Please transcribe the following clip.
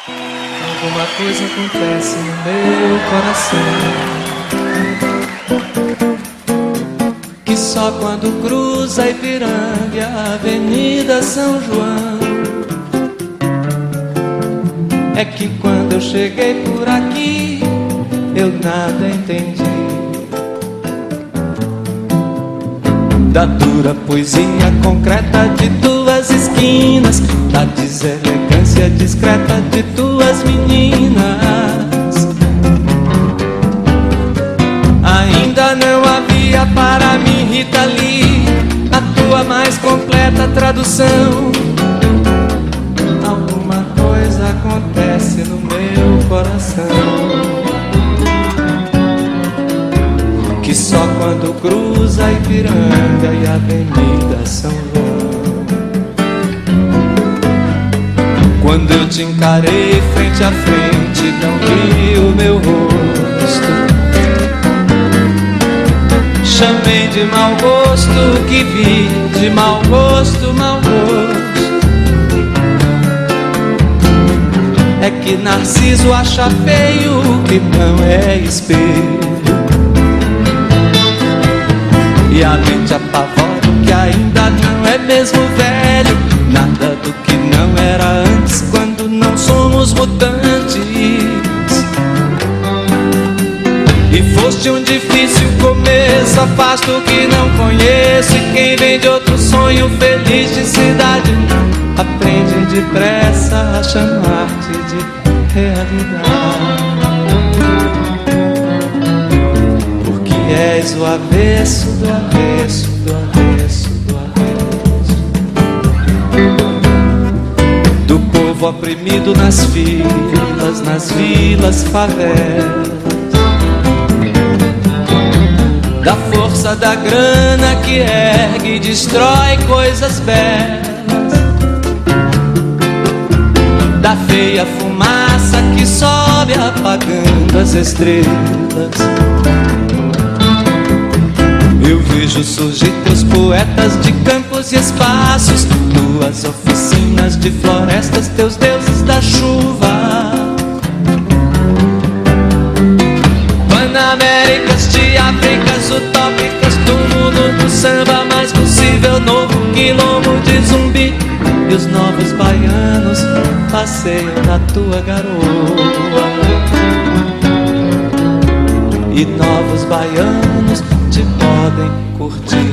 Alguma coisa acontece no meu coração, que só quando cruza Ipiranga e a Avenida São João, é que quando eu cheguei por aqui eu nada entendi da dura poesia concreta de tuas esquinas, da deselegância discreta de tuas meninas. Ainda não havia para mim, Rita Lee, a tua mais completa tradução. Alguma coisa acontece no meu coração, que só quando cruza Ipiranga e a Avenida São João, quando eu te encarei frente a frente, não vi o meu rosto, chamei de mau gosto, que vi de mau gosto, mau gosto. É que Narciso acha feio o que não é espelho, e a mente apavora o que ainda não é mesmo velho. Nada do que não era antes, quando não somos mutantes. E foste um difícil começo, afasto o que não conheço, e quem vem de outro sonho feliz de cidade aprende depressa a chamar-te de realidade. És o avesso do avesso do avesso do avesso, do povo oprimido nas filas, nas vilas, favelas, da força da grana que ergue e destrói coisas belas, da feia fumaça que sobe apagando as estrelas. Eu vejo surgir teus poetas de campos e espaços, tuas oficinas de florestas, teus deuses da chuva, Panaméricas de Áfricas utópicas, do mundo do samba mais possível, novo quilombo de Zumbi, e os novos baianos passeiam na tua garoa, e novos baianos te podem curtir.